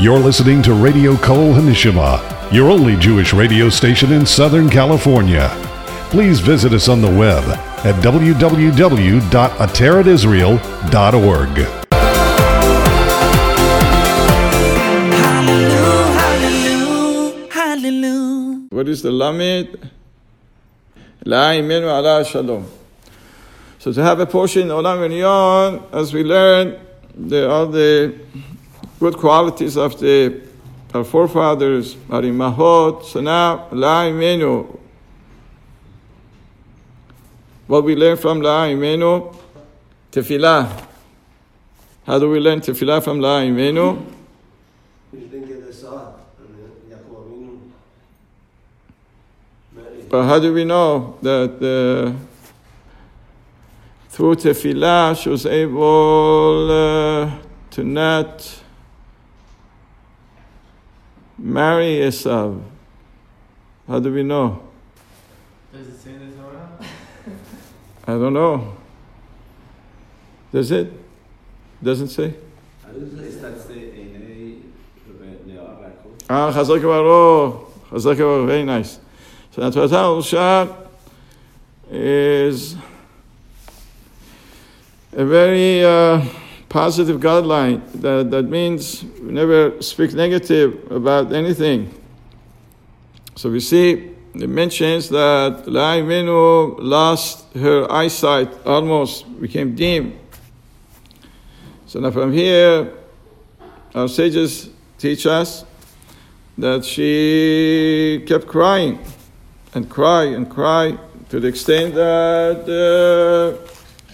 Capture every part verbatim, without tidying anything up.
You're listening to Radio Kol Hanishima, your only Jewish radio station in Southern California. Please visit us on the web at w w w dot ateret israel dot org. Hallelujah, hallelujah. What is the Lamed? La imenu ala shalom. So to have a portion in Olam Elyon, as we learn, there are the good qualities of the our forefathers, our imahot. So now, La imenu. What we learn from La imenu? Tefillah. How do we learn Tefillah from La imenu? But how do we know that uh, through Tefillah she was able uh, to not marry Esav? How do we know? Does it say in the Torah? I don't know. Does it? Doesn't say? Ah, Chazak Baruch. Chazak Baruch, very nice. So the Torah al-Shar is a very uh, positive guideline. That, that means we never speak negative about anything. So we see, it mentions that La Imenu lost her eyesight, almost became dim. So now from here, our sages teach us that she kept crying and cry and cry to the extent that uh,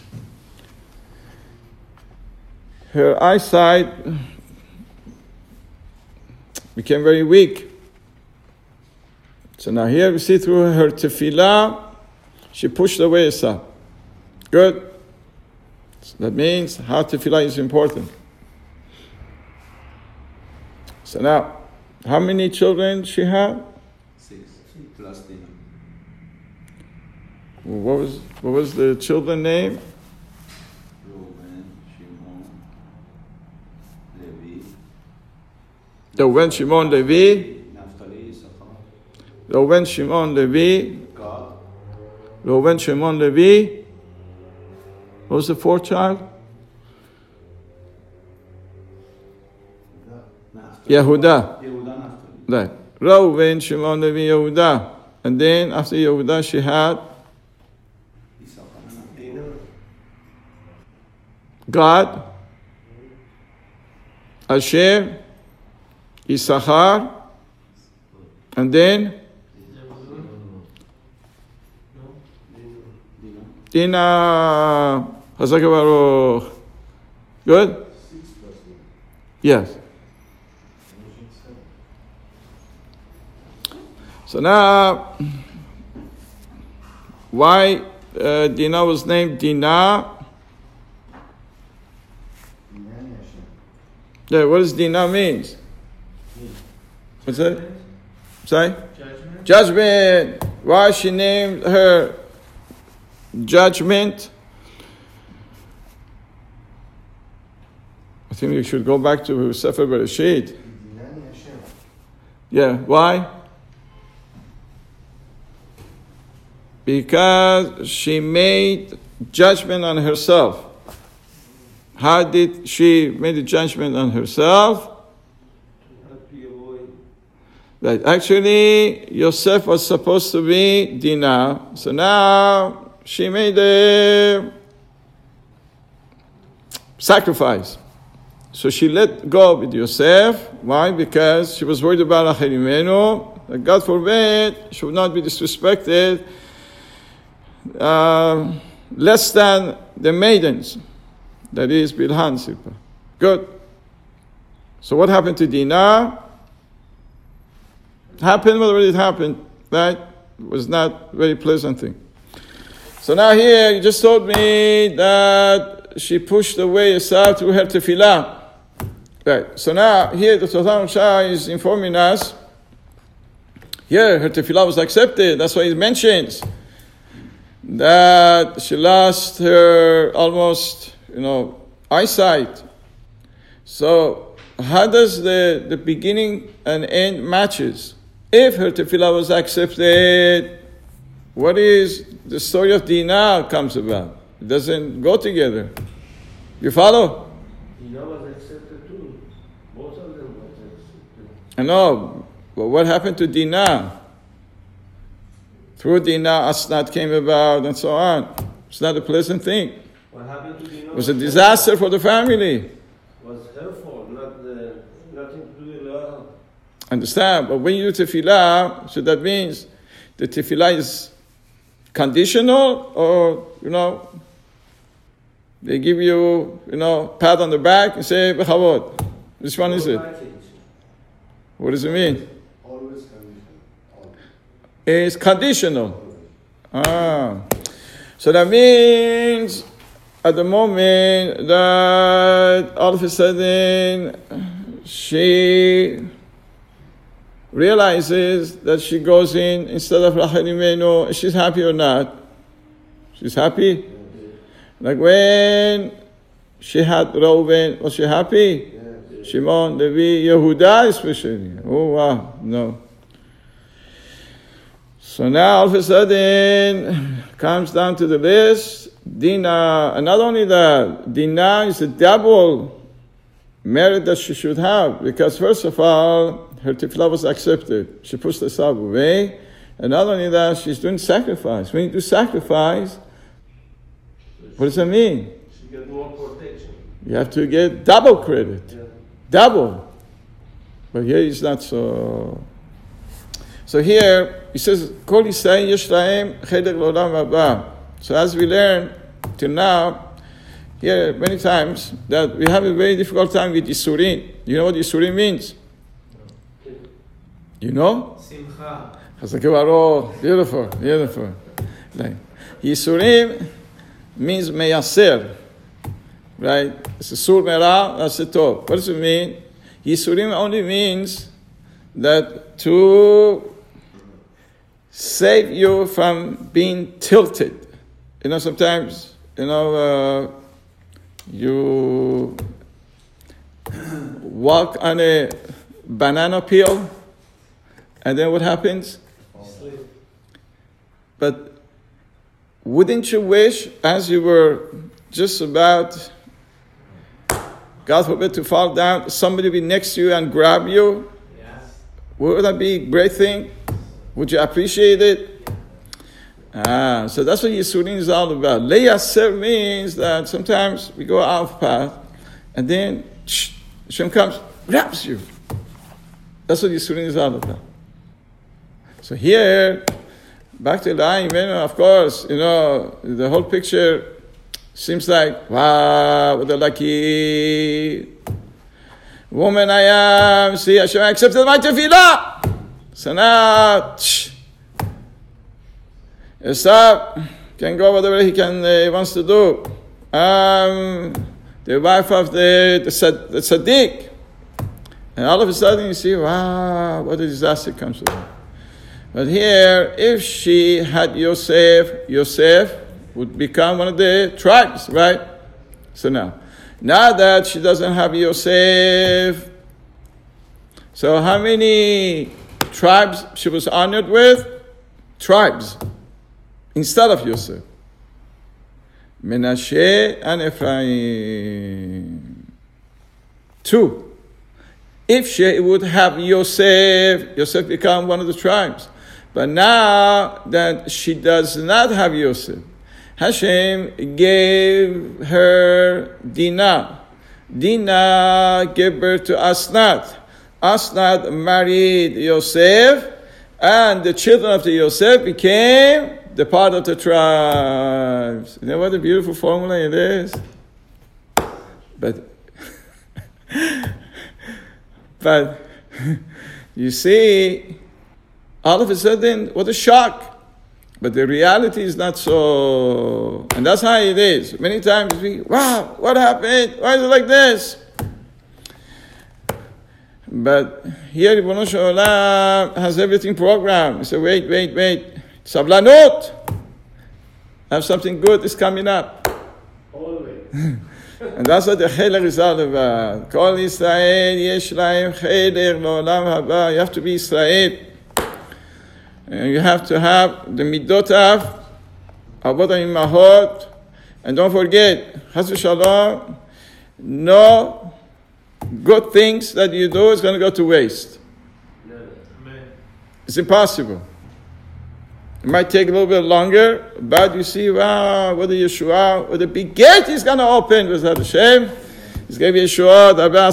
her eyesight became very weak. So now here we see through her tefillah, she pushed away Esav. Good. So that means how tefillah is important. So now, how many children she had? Six. Plus Dina. What was what was the children's name? Reuben, Shimon, Levi. Reuben, Shimon, Levi. Naphtali, Issachar. Reuben, Shimon, Levi. God. Reuben, Shimon, Levi. What was the fourth child? Yehuda. Yehuda, Naphtali. Right. Reuben, Shimon, Levi, Yehuda. And then after Yehuda she had God, Asher, Issachar, and then Dina. Chazak Baruch. Good? Yes. So now, why uh, Dina was named Dina? Yeah, what does Dina means? What's that? Sorry? Judgment. Judgment. Why she named her Judgment? I think we should go back to Sefer Bereshit. Yeah, why? Because she made judgment on herself. How did she make a judgment on herself? That actually Yosef was supposed to be Dinah. So now she made a sacrifice. So she let go with Yosef. Why? Because she was worried about Rachel Imenu. That God forbid she would not be disrespected uh, less than the maidens. That is Bilhan Silpa. Good. So what happened to Dinah? Happened whatever it happened. Right? It was not a very pleasant thing. So now here, you just told me that she pushed away Esav through her tefillah. Right. So now here the Torah Shah is informing us. Here her tefillah was accepted. That's why it mentions that she lost her almost, you know, eyesight. So how does the, the beginning and end matches? If her tefillah was accepted, what is the story of Dinah comes about? It doesn't go together. You follow? Dinah was accepted too. Both of them was accepted. I know, but what happened to Dinah? Through Dinah, Asnat came about and so on. It's not a pleasant thing. What happened to Dinah? It was a disaster for the family. Was her fault, not the, nothing to do with her. Understand? But when you do tefillah, so that means the tefillah is conditional, or, you know, they give you, you know, pat on the back and say, Bechavod. Which one is it? What does it mean? Always conditional. Always. It's conditional. Ah. So that means at the moment that all of a sudden she realizes that she goes in instead of Rachel Imenu, she's happy or not? She's happy? Like when she had Reuven, was she happy? Yes. Shimon, Levi, Yehuda especially. Oh wow, no. So now all of a sudden comes down to the list, Dinah, and not only that, Dinah is a double merit that she should have, because first of all, her tefillah was accepted. She pushed the sab away, and not only that, she's doing sacrifice. When you do sacrifice, what does that mean? She got more protection. You have to get double credit. Yeah. Double. But here it's not so. So here, he says, Kol Yisrael yesh lahem chelek l'olam haba. So as we learn till now, here many times, that we have a very difficult time with Yisurim. You know what Yisurim means? You know? Simcha. Chazak Baruch. Beautiful, beautiful. Like, Yisurim means meyaser, right? It's a sur mera, that's a tov. What does it mean? Yisurim only means that to save you from being tilted. You know, sometimes, you know, uh, you walk on a banana peel, and then what happens? Sleep. But wouldn't you wish, as you were just about, God forbid, to fall down, somebody be next to you and grab you? Yes. Would that be a great thing? Would you appreciate it? Ah, so that's what Yisurim is all about. Leyaser means that sometimes we go off path, and then shh, Hashem comes, grabs you. That's what Yisurim is all about. So here, back to Elohim, of course, you know, the whole picture seems like, wow, what a lucky woman I am. See, Hashem accepted my tefillah. So now, shh, stop, can go whatever he can uh, wants to do. Um, the wife of the, the, the tzaddik. And all of a sudden you see, wow, what a disaster comes to her. But here, if she had Yosef, Yosef would become one of the tribes, right? So now, now that she doesn't have Yosef, so how many tribes she was honored with? Tribes. Instead of Yosef. Menashe and Ephraim. Two. If she would have Yosef, Yosef become one of the tribes. But now that she does not have Yosef, Hashem gave her Dinah. Dinah gave birth to Asnat. Asnat married Yosef, and the children of the Yosef became the part of the tribes. You know what a beautiful formula it is? But, but you see, all of a sudden, what a shock. But the reality is not so. And that's how it is. Many times we, wow, what happened? Why is it like this? But here, Ribono Shel Olam has everything programmed. He said, wait, wait, wait. Sablanut. I have something good is coming up. Always. And that's what the Chelek is all about. Kol Yisrael yesh lahem Chelek lo'olam haba. You have to be Israel. And you have to have the midot of avot imahot. And don't forget, Chas v'shalom, no good things that you do is going to go to waste. It's impossible. It might take a little bit longer, but you see, wow, what the Yeshua, what the big gate is going to open with Hashem. He's going to be Yeshua, the best.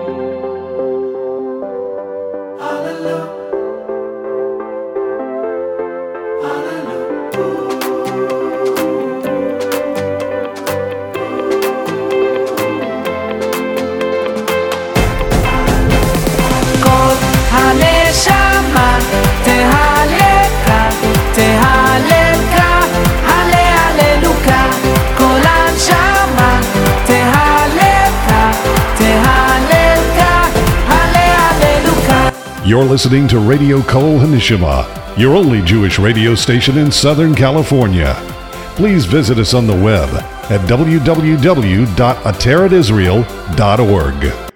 You're listening to Radio Kol Hanishima, your only Jewish radio station in Southern California. Please visit us on the web at w w w dot ateret israel dot org.